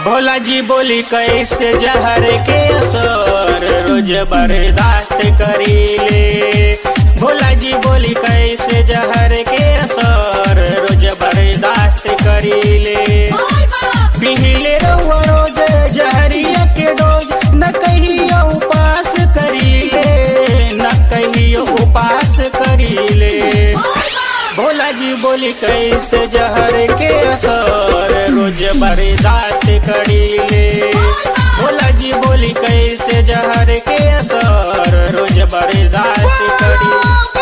भोला जी बोली कैसे जहर के असर रोज बर्दाश्त करीले। भोला जी बोली कैसे जहर के असर रोज बर्दाश्त करीले। पीले रहुआ रोज जहरिया के डोज न कहियो उपास करीले, न कहियो उपास करीले। भोला जी बोली कैसे जहर के असर रोज बर्दाश्त करीले। भोला जी बोली कैसे जहर के असर रोज बर्दाश्त करीले।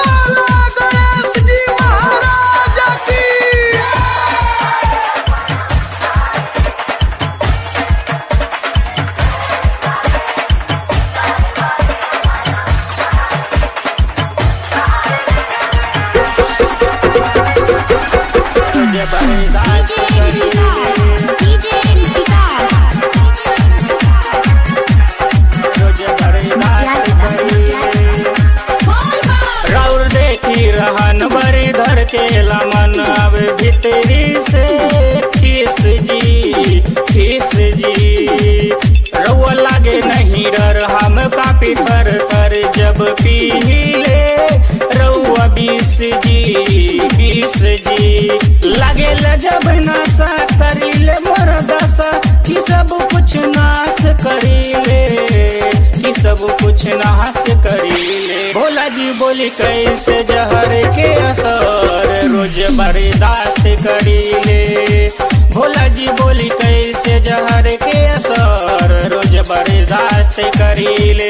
राउर देखी रहन बड़ी धर के लमन अब भीतरी से खीस जी रउआ लागे नहीं डर हम कापी थर थर जब पीले रउआ 20 जी लागे जब नशा करीले मोर दशा कि सब कुछ नाश करीले, कि सब कुछ नाश करीले। भोला जी बोली कैसे जहर के असर रोज बर्दाश्त करीले। भोला जी बोली कैसे जहर के असर रोज बर्दाश्त करीले।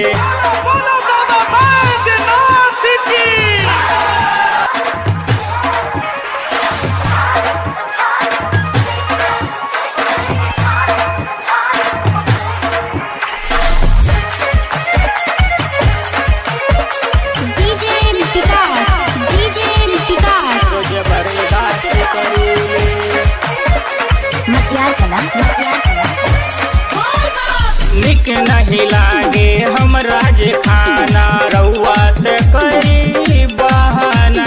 निक नहीं लागे हमरा जे खाना रउआ त करी बहाना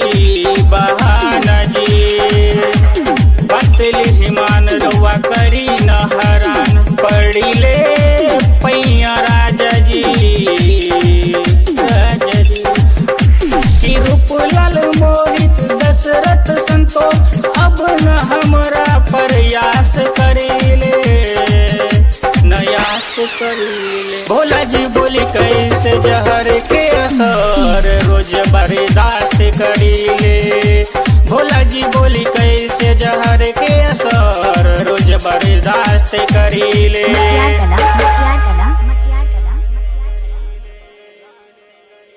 जी पतली हिमान रउआ करी न हरान पड़ीले पैया राजा जी कि रूपलाल मोहित दशरथ संतोष अब न हमरा प्रयास करीले, नयास करीले। भोला जी बोली कैसे जहर के असर रोज बर्दाश्त करीले। भोला जी बोली कैसे जहर के असर रोज बर्दाश्त करीले।